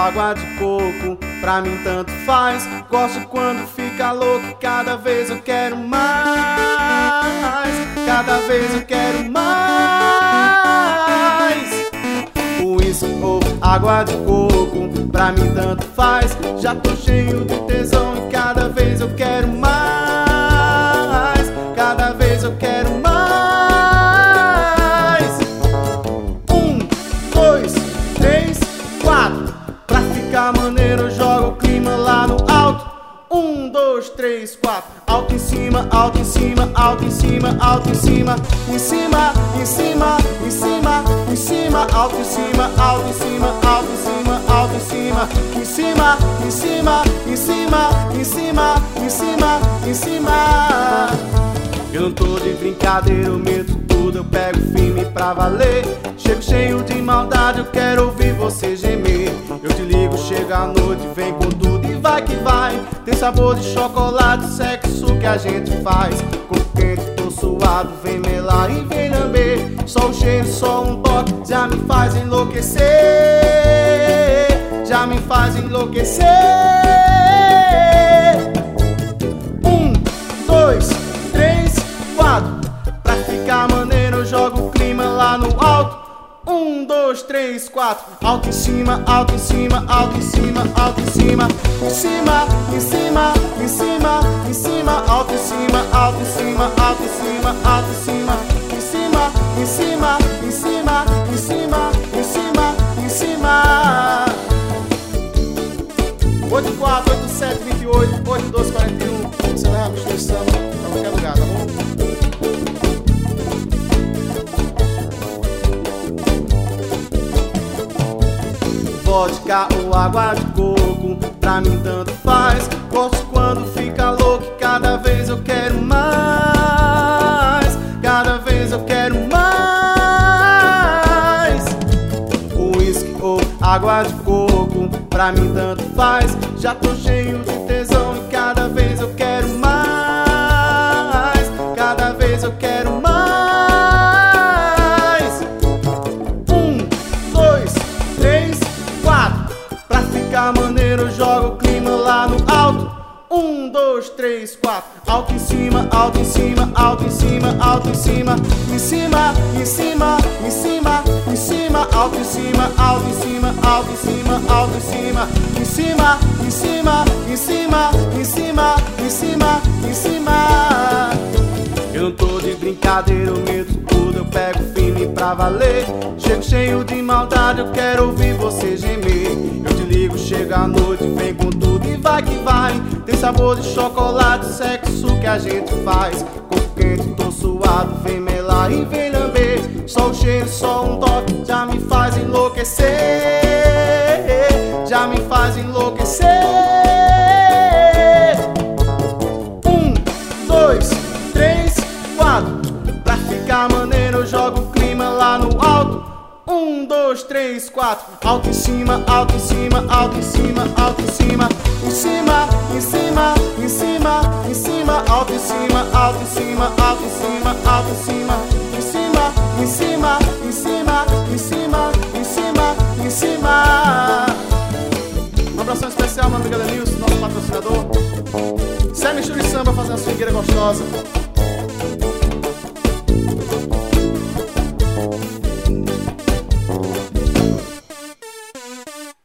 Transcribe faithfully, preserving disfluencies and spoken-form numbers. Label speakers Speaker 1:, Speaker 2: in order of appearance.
Speaker 1: água de coco, pra mim tanto faz. Gosto quando fica louco, cada vez eu quero mais. Cada vez eu quero mais. Uísque ou água de coco, pra mim tanto faz. Já tô cheio de tesão e cada vez eu quero mais. Cada vez eu quero mais. Um, dois, três, quatro. Pra ficar maneiro eu jogo o clima lá no alto. Um, dois, três, quatro. Alto em cima, alto em cima, alto em cima, alto em cima. Em cima, em cima, em cima, em cima. Alto em cima, alto em cima, alto em cima, alto em cima. Em cima, em cima, em cima, em cima, em cima, em cima. Eu não tô de brincadeira, eu meto tudo, eu pego firme pra valer. Chego cheio de maldade, eu quero ouvir você gemer. Eu te ligo, chega à noite, vem com tudo e vai que vai. Tem sabor de chocolate, sexo que a gente faz. Corpo quente, tô suado, vem melar e vem lamber. Só o cheiro, só um toque, já me faz enlouquecer. Já me faz enlouquecer. Um, dois, três, quatro. Pra ficar maneiro eu jogo o clima lá no alto. Um, dois, três, quatro. Alto em cima, alto em cima, alto em cima, alto em cima. Em cima, em cima, em cima, em cima. Alto em cima, alto em cima, alto em cima, alto em cima. Em cima, em cima, em cima, em cima, em cima, em cima. Oito quatro, oito sete, vinte e oito, oito doze, quarenta e um. Você leva a mistura de samba pra qualquer lugar, tá bom? Vodka ou água de coco, pra mim tanto faz. Gosto quando fica louco, cada vez eu quero mais. Cada vez eu quero mais. Uísque ou água de coco, pra mim tanto faz. Já tô cheio de tesão e cada vez eu quero mais. Cada vez eu quero mais. Um, dois, três, quatro. Pra ficar maneiro eu jogo o clima lá no alto. Um, dois, três, quatro. Alto em cima, alto em cima, alto em cima, alto em cima. Em cima, em cima, em cima, em cima. Alto em cima, alto em cima, alto em cima, alto em cima. Em cima, em cima, em cima, em cima, em cima, em cima. Eu não tô de brincadeira, eu meto tudo, eu pego firme pra valer. Chego cheio de maldade, eu quero ouvir você gemer. Eu te ligo, chega à noite, vem com tudo e vai que vai. Tem sabor de chocolate, sexo que a gente faz. Corpo quente, tô suado, vem melar e vem lamber. Só o cheiro, só um toque, já me faz enlouquecer. Já me faz enlouquecer. Um, dois, três, quatro. Pra ficar maneiro eu jogo o clima lá no alto. Um, dois, três, quatro. Alto em cima, alto em cima, alto em cima, alto em cima. Em cima, em cima, em cima, em cima. Alto em cima, alto em cima, alto em cima, alto em cima. Em cima, em cima, em cima, em cima, em cima, em cima. Uma abração especial, meu amigo Denilson, nosso patrocinador. Zé Mistura e Samba fazendo a swingueira gostosa.